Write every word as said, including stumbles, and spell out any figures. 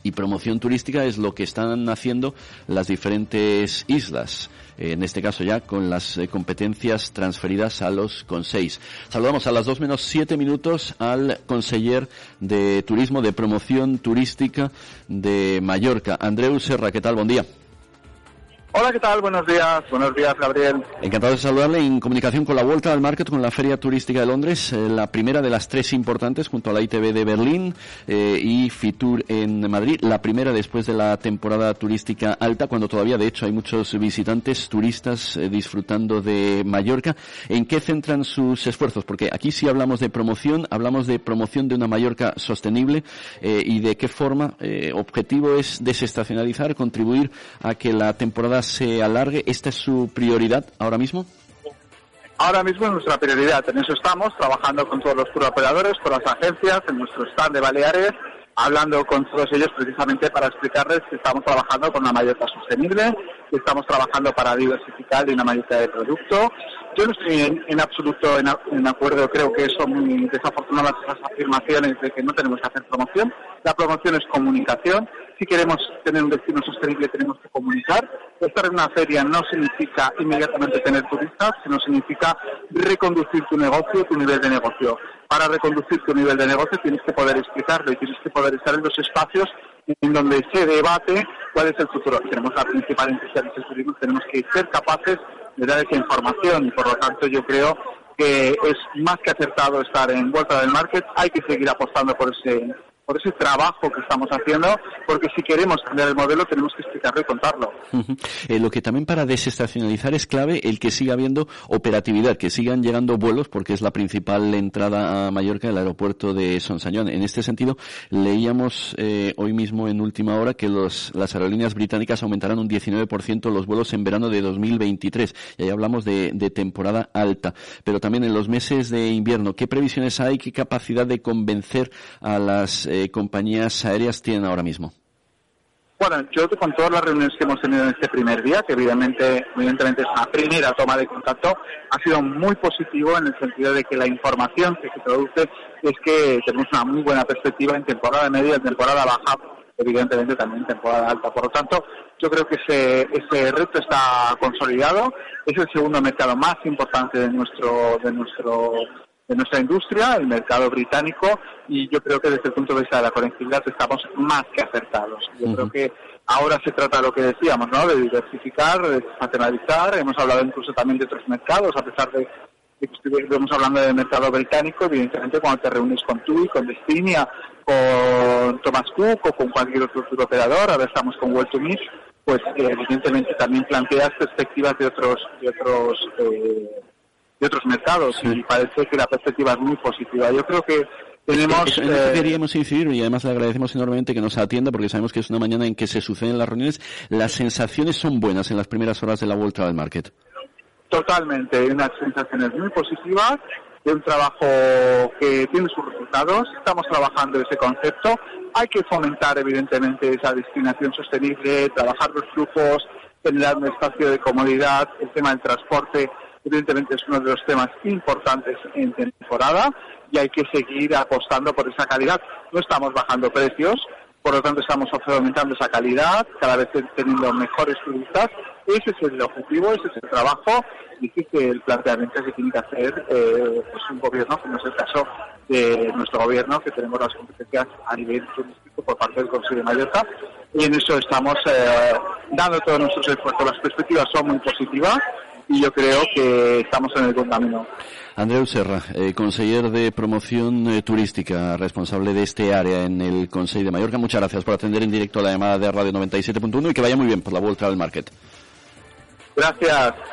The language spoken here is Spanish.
y promoción turística es lo que están haciendo las diferentes islas, en este caso ya con las eh, competencias transferidas a los consells. Saludamos a las dos menos siete minutos al conseller de Turismo, de Promoción Turística de Mallorca, Andreu Serra. ¿Qué tal? Buen día. Hola, ¿qué tal? Buenos días. Buenos días, Gabriel. Encantado de saludarle en comunicación con la Vuelta al Market, con la Feria Turística de Londres, eh, la primera de las tres importantes junto a la I T B de Berlín eh, y Fitur en Madrid, la primera después de la temporada turística alta, cuando todavía de hecho hay muchos visitantes, turistas eh, disfrutando de Mallorca. ¿En qué centran sus esfuerzos? Porque aquí sí hablamos de promoción, hablamos de promoción de una Mallorca sostenible eh, y de qué forma, eh, objetivo es desestacionalizar, contribuir a que la temporada se alargue. ¿Esta es su prioridad ahora mismo? Ahora mismo es nuestra prioridad. En eso estamos, trabajando con todos los turoperadores, con las agencias, en nuestro stand de Baleares, hablando con todos ellos precisamente para explicarles que estamos trabajando con una Mallorca sostenible, que estamos trabajando para diversificar y una Mallorca de producto. Yo no estoy en, en absoluto en, en acuerdo, creo que son muy desafortunadas esas afirmaciones de que no tenemos que hacer promoción. La promoción es comunicación. Si queremos tener un destino sostenible tenemos que comunicar. Estar en una feria no significa inmediatamente tener turistas, sino significa reconducir tu negocio, tu nivel de negocio. Para reconducir tu nivel de negocio tienes que poder explicarlo y tienes que poder estar en los espacios en donde se debate cuál es el futuro. Tenemos la principal industria del turismo, tenemos que ser capaces de dar esa información y por lo tanto yo creo que es más que acertado estar en Vuelta del Market. Hay que seguir apostando por ese por ese trabajo que estamos haciendo, porque si queremos cambiar el modelo tenemos que explicarlo y contarlo. Uh-huh. Eh, lo que también para desestacionalizar es clave el que siga habiendo operatividad, que sigan llegando vuelos, porque es la principal entrada a Mallorca, el aeropuerto de Son Sanyón. En este sentido, leíamos eh, hoy mismo en última hora que los, las aerolíneas británicas aumentarán un diecinueve por ciento los vuelos en verano de dos mil veintitrés. Y ahí hablamos de, de temporada alta. Pero también en los meses de invierno, ¿qué previsiones hay? ¿Qué capacidad de convencer a las eh, compañías aéreas tienen ahora mismo? Bueno, yo con todas las reuniones que hemos tenido en este primer día, que evidentemente, evidentemente es una primera toma de contacto, ha sido muy positivo en el sentido de que la información que se produce es que tenemos una muy buena perspectiva en temporada media, en temporada baja, evidentemente también en temporada alta. Por lo tanto, yo creo que ese, ese reto está consolidado. Es el segundo mercado más importante de nuestro, de nuestro de nuestra industria, el mercado británico, y yo creo que desde el punto de vista de la conectividad estamos más que acertados. Yo uh-huh. creo que ahora se trata de lo que decíamos, ¿no? De diversificar, de nacionalizar. Hemos hablado incluso también de otros mercados, a pesar de, de que estuvimos hablando del mercado británico. Evidentemente, cuando te reúnes con TUI, con Destinia, con Thomas Cook o con cualquier otro tour operador, ahora estamos con World to Meet, pues eh, evidentemente también planteas perspectivas de otros de otros eh, de otros mercados, sí. Y parece que la perspectiva es muy positiva. Yo creo que tenemos... Eso, en eso queríamos incidir y además le agradecemos enormemente que nos atienda porque sabemos que es una mañana en que se suceden las reuniones. Las sensaciones son buenas en las primeras horas de la Vuelta al Market. Totalmente, hay unas sensaciones muy positivas, de un trabajo que tiene sus resultados. Estamos trabajando ese concepto. Hay que fomentar evidentemente esa destinación sostenible, trabajar los flujos, generar un espacio de comodidad, el tema del transporte. Evidentemente es uno de los temas importantes en temporada y hay que seguir apostando por esa calidad. No estamos bajando precios, por lo tanto estamos aumentando esa calidad, cada vez teniendo mejores turistas. Ese es el objetivo, ese es el trabajo y ese es el planteamiento que tiene que hacer eh, pues un gobierno, como es el caso de nuestro gobierno, que tenemos las competencias a nivel turístico por parte del Consejo de Mallorca, y en eso estamos eh, dando todos nuestros esfuerzos. Las perspectivas son muy positivas y yo creo que estamos en el buen camino. Andreu Serra, eh, conseller de Promoción eh, Turística, responsable de este área en el Consell de Mallorca. Muchas gracias por atender en directo a la llamada de Radio noventa y siete punto uno y que vaya muy bien por la Vuelta al Market. Gracias.